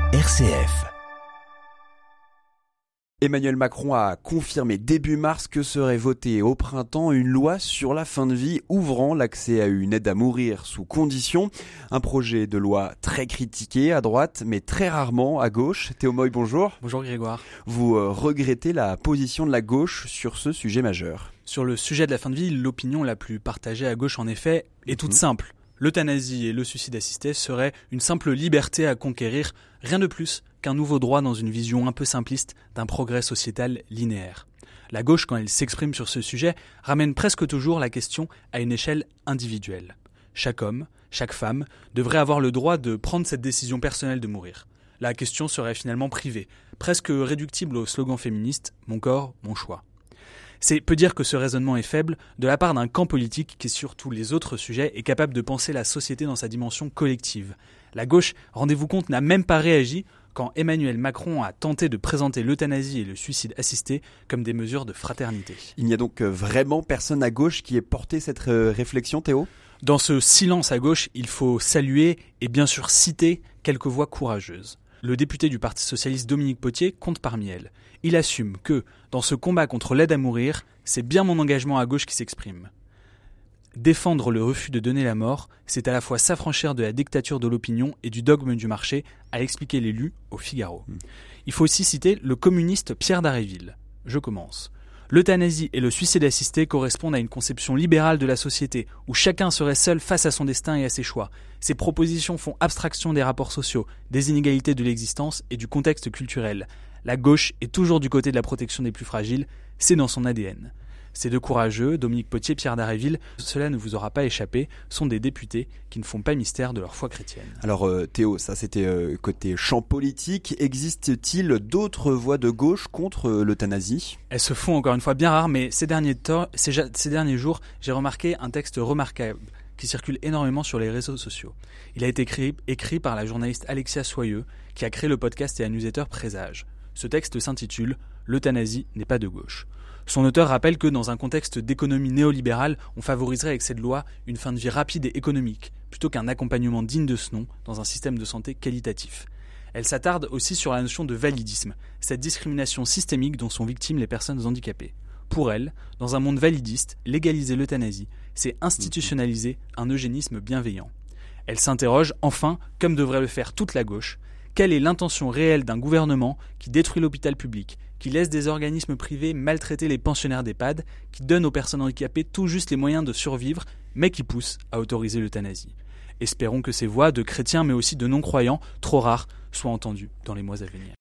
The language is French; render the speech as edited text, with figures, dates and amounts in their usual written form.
RCF. Emmanuel Macron a confirmé début mars que serait votée au printemps une loi sur la fin de vie ouvrant l'accès à une aide à mourir sous conditions. Un projet de loi très critiqué à droite, mais très rarement à gauche. Théo Moy, bonjour. Bonjour Grégoire. Vous regrettez la position de la gauche sur ce sujet majeur. Sur le sujet de la fin de vie, l'opinion la plus partagée à gauche en effet est toute simple. L'euthanasie et le suicide assisté seraient une simple liberté à conquérir, rien de plus qu'un nouveau droit dans une vision un peu simpliste d'un progrès sociétal linéaire. La gauche, quand elle s'exprime sur ce sujet, ramène presque toujours la question à une échelle individuelle. Chaque homme, chaque femme devrait avoir le droit de prendre cette décision personnelle de mourir. La question serait finalement privée, presque réductible au slogan féministe « Mon corps, mon choix ». C'est peu dire que ce raisonnement est faible de la part d'un camp politique qui, sur tous les autres sujets, est capable de penser la société dans sa dimension collective. La gauche, rendez-vous compte, n'a même pas réagi quand Emmanuel Macron a tenté de présenter l'euthanasie et le suicide assisté comme des mesures de fraternité. Il n'y a donc vraiment personne à gauche qui ait porté cette réflexion, Théo ? Dans ce silence à gauche, il faut saluer et bien sûr citer quelques voix courageuses. Le député du Parti socialiste Dominique Potier compte parmi elles. Il assume que, dans ce combat contre l'aide à mourir, c'est bien mon engagement à gauche qui s'exprime. Défendre le refus de donner la mort, c'est à la fois s'affranchir de la dictature de l'opinion et du dogme du marché, a expliqué l'élu au Figaro. Il faut aussi citer le communiste Pierre Dharréville. Je commence. L'euthanasie et le suicide assisté correspondent à une conception libérale de la société, où chacun serait seul face à son destin et à ses choix. Ces propositions font abstraction des rapports sociaux, des inégalités de l'existence et du contexte culturel. La gauche est toujours du côté de la protection des plus fragiles, c'est dans son ADN. Ces deux courageux, Dominique Potier et Pierre Dharréville, cela ne vous aura pas échappé, sont des députés qui ne font pas mystère de leur foi chrétienne. Alors Théo, ça c'était côté champ politique. Existe-t-il d'autres voix de gauche contre l'euthanasie ? Elles se font encore une fois bien rares, mais ces derniers jours, j'ai remarqué un texte remarquable qui circule énormément sur les réseaux sociaux. Il a été écrit par la journaliste Alexia Soyeux, qui a créé le podcast et la newsletter Présage. Ce texte s'intitule « L'euthanasie n'est pas de gauche ». Son auteur rappelle que dans un contexte d'économie néolibérale, on favoriserait avec cette loi une fin de vie rapide et économique, plutôt qu'un accompagnement digne de ce nom dans un système de santé qualitatif. Elle s'attarde aussi sur la notion de validisme, cette discrimination systémique dont sont victimes les personnes handicapées. Pour elle, dans un monde validiste, légaliser l'euthanasie, c'est institutionnaliser un eugénisme bienveillant. Elle s'interroge, enfin, comme devrait le faire toute la gauche, quelle est l'intention réelle d'un gouvernement qui détruit l'hôpital public, qui laisse des organismes privés maltraiter les pensionnaires d'EHPAD, qui donne aux personnes handicapées tout juste les moyens de survivre, mais qui pousse à autoriser l'euthanasie. Espérons que ces voix de chrétiens mais aussi de non-croyants, trop rares, soient entendues dans les mois à venir.